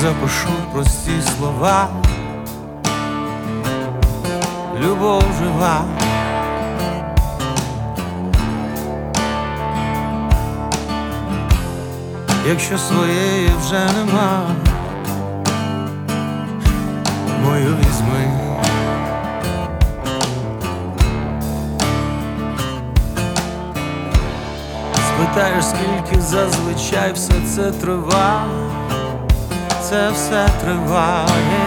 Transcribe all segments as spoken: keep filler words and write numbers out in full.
запишу прості слова. Любов жива. Якщо своєї вже нема, мою візьми. Спитаєш, скільки зазвичай все це триває, це все триває.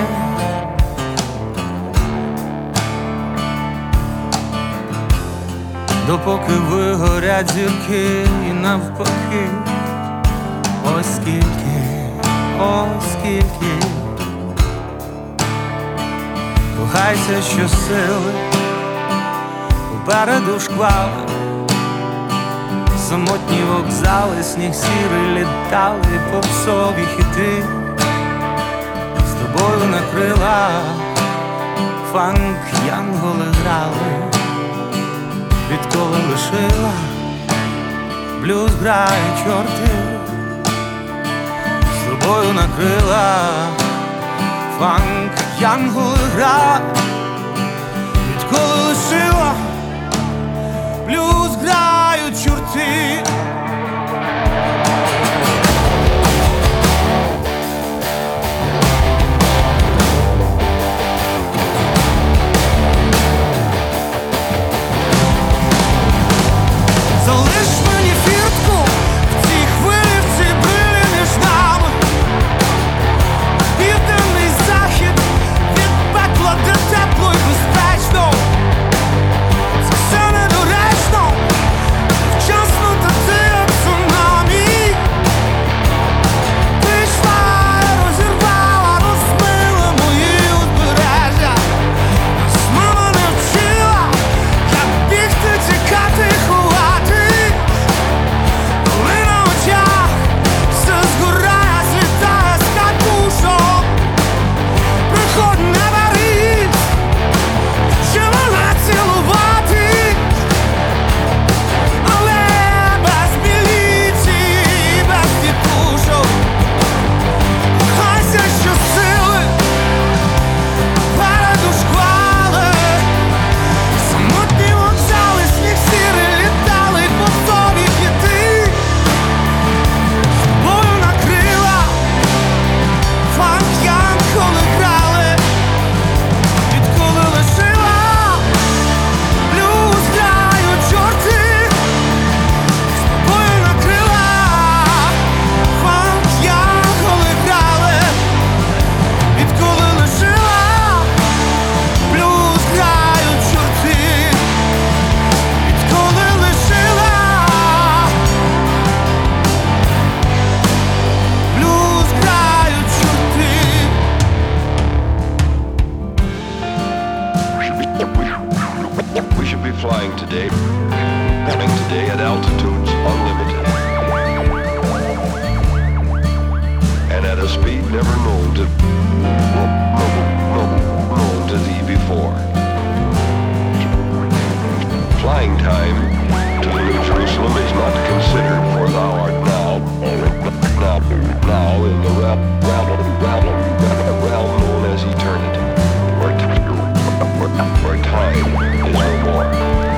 Допоки вигорять зірки і навпаки. Ось скільки, ось скільки. Кохайся щосили, попереду шквали, самотні вокзали, сніг сірий, літали попсові хіти. З тобою на крилах фанк янголи грали. Відколи лишила, блюз грає чорти. З тобою на крилах фанк янголи грає. Відколи лишила, блюз грають чорти. Flying today, flying today at altitudes unlimited, and at a speed never known to known to thee before. Flying time to New Jerusalem is not considered, for thou art now, now, now in the realm, realm, realm, realm known as eternity, where, where, where time is no more.